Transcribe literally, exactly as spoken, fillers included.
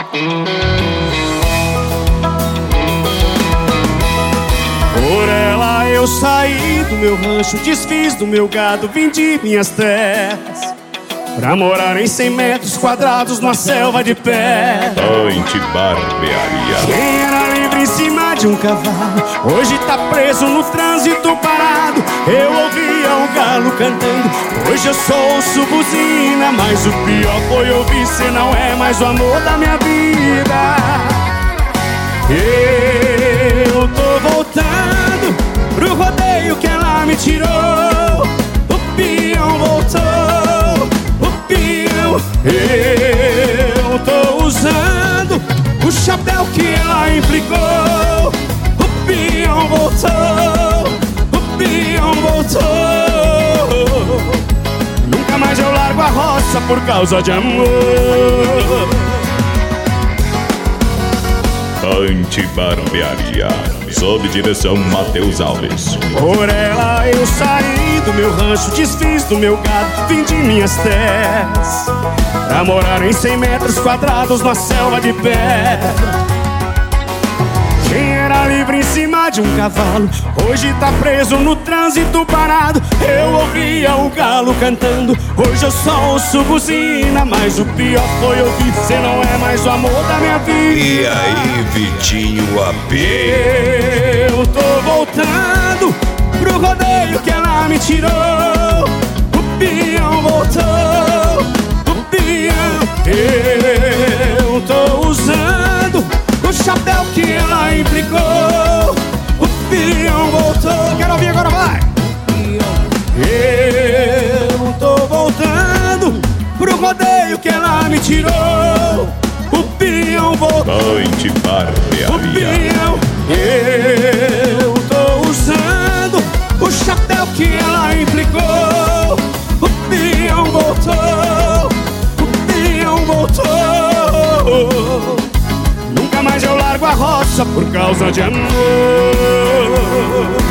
Por ela eu saí do meu rancho, desfiz do meu gado, vendi minhas terras pra morar em cem metros quadrados numa selva de pé. Antibarbearia. Quem era livre em cima de um cavalo hoje tá preso no trânsito parado. Eu ouvia o galo cantando, hoje eu só ouço buzina. Mas o pior foi ouvir, cê não é mais o amor da minha vida. Eu tô voltando pro rodeio que ela me tirou. O peão voltou, o peão. Eu tô usando o chapéu que ela implicou. O peão voltou, o peão voltou. Nunca mais eu largo a roça por causa de amor. Antibarbearia, sob direção Matheus Alves. Por ela eu saí do meu rancho, desfiz do meu gado, vendi minhas terras pra morar em cem metros quadrados na selva de pedra. Quem era livre em cima de um cavalo hoje tá preso no trânsito parado. Eu ouvia o galo cantando, hoje eu só ouço buzina. Mas o pior foi ouvir, cê não é mais o amor da minha vida. E aí, Vitinho A B? Eu tô voltando pro rodeio que ela me tirou. O peão voltou, o peão. Eu tô usando o chapéu que ela implicou. O peão voltou. Quero ouvir agora, vai! Eu tô voltando pro rodeio que ela me tirou. O peão voltou. Antibarbearia. O peão. Eu tô usando o chapéu que ela implicou. O peão voltou, o peão voltou. Nunca mais eu largo a roça por causa de amor.